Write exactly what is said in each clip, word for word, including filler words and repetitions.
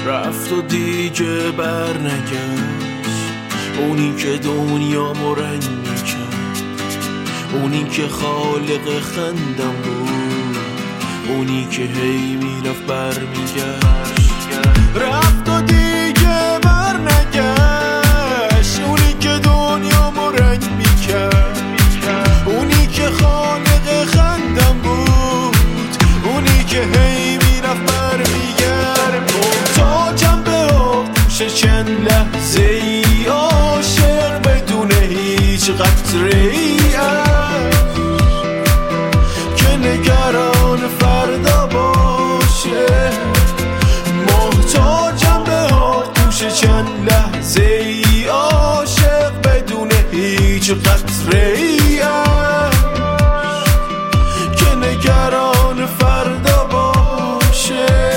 رفت و دیگه بر نگشت، اونی که دنیامو رنگ میکرد، اونی که خالق خندم بود، اونی که هی میرفت بر میگشت. رفت و دیگه بر نگشت، اونی که دنیامو رنگ میکرد، اونی که خالق خندم بود، اونی که هی میرفت بر میگشت. محتاجم به آغوش چند لحظه ای، عاشق بدون هیچ قطره ای که نگران فردا باشه. محتاجم به آغوش چند لحظه ای، عاشق بدون هیچ قطره ای که نگران فردا باشه.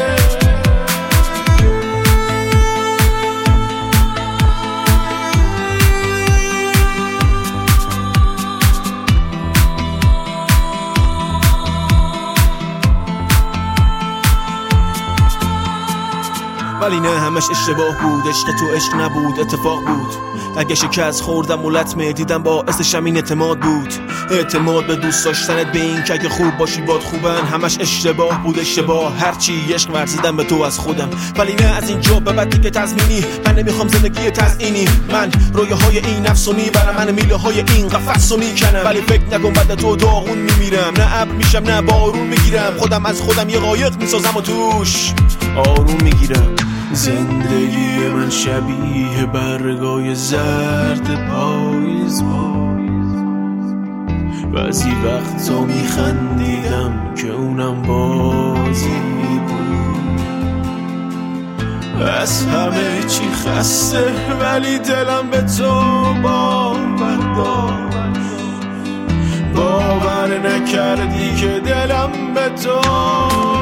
ولی نه همش اشتباه بود، عشق تو عشق نبود، اتفاق بود. اگه شکست خوردم و لطمه دیدم باعثش همین اعتماد بود. اعتماد به دوست داشتنت، به این که اگه خوب باشی باد خوبن. همش اشتباه بود، اشتباه هرچی عشق ورزیدم به تو از خودم. ولی نه از اینجا به بعد دیگه تضمینی، من نمیخوام زندگی تزیینی. من رویاهای این نفسو میبرم، من میله های این قفسو میکنم. ولی فکر نکن بعد تو داغون میمیرم، نه ابر میشم نه بارون میگیرم. خودم از خودم یه قایق میسازم و توش آروم میگیرم. زندگی من شبیه برگای زرد پاییز بود، بعضی وقتا میخندیدم که اونم بازی بود. از همه چی خسته ولی دلم به تو باور داشت. باور نکردی که دلم به تو